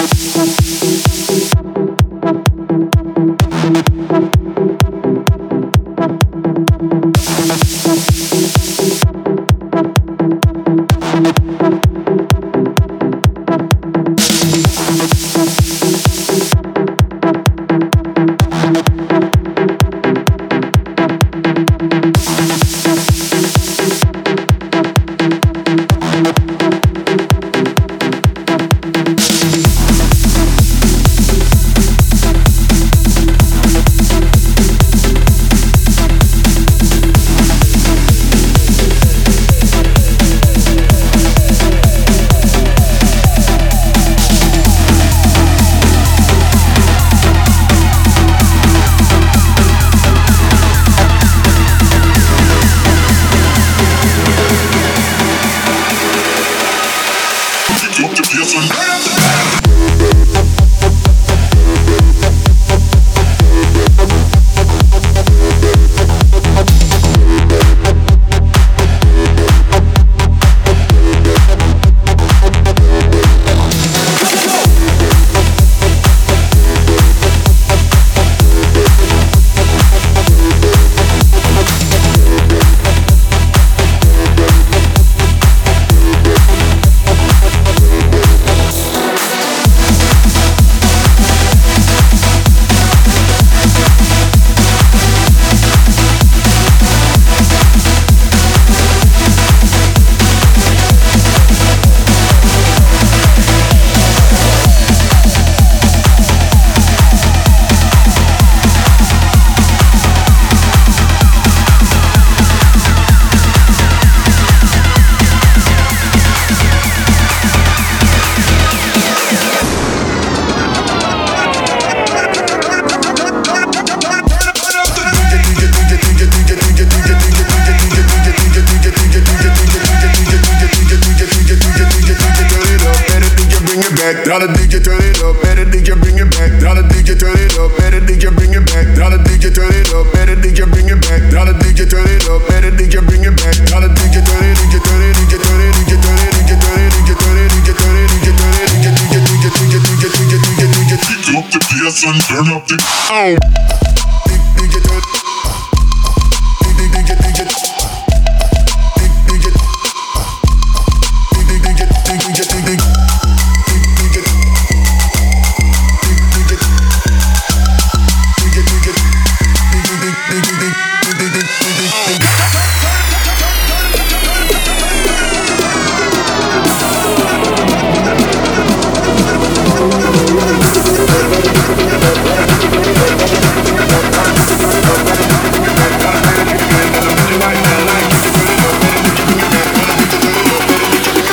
Now the DJ turn it up, better DJ bring it back. Now the DJ turn it up, better DJ bring it back. Now the DJ turn it up, better DJ bring it back. Now the DJ turn it up, better DJ bring it back. Now the DJ turn it, DJ turn it, DJ turn it, DJ turn it, DJ turn it, DJ turn it, DJ turn it, DJ turn it, DJ DJ DJ DJ DJ DJ DJ DJ DJ up the PS and turn up the DJ turn DJ DJ DJ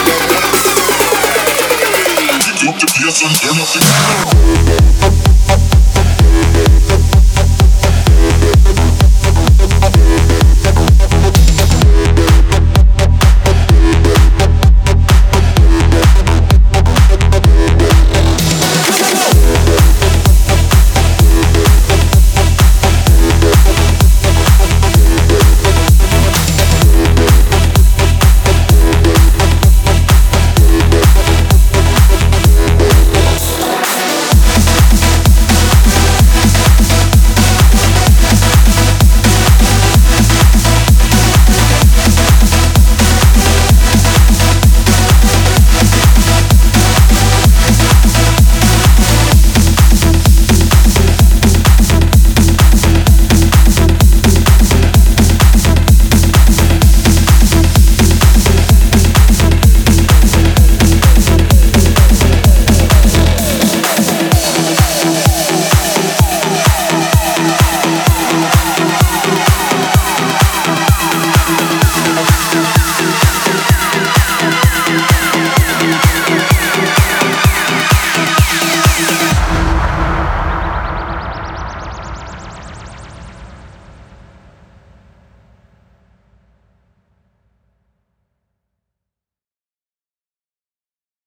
Yes, and turn up the